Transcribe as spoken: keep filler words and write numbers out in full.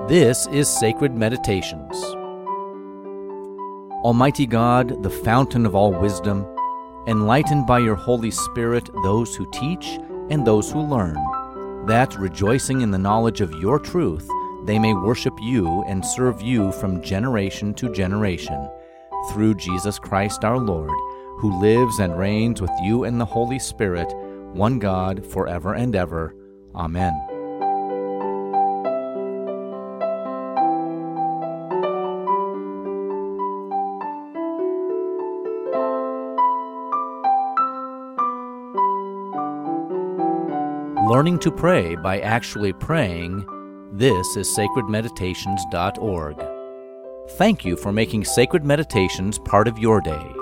This is Sacred Meditations. Almighty God, the fountain of all wisdom, enlighten by your Holy Spirit those who teach and those who learn, that, rejoicing in the knowledge of your truth, they may worship you and serve you from generation to generation, through Jesus Christ our Lord, who lives and reigns with you in the Holy Spirit, one God, forever and ever. Amen. Learning to pray by actually praying. This is sacred meditations dot org. Thank you for making Sacred Meditations part of your day.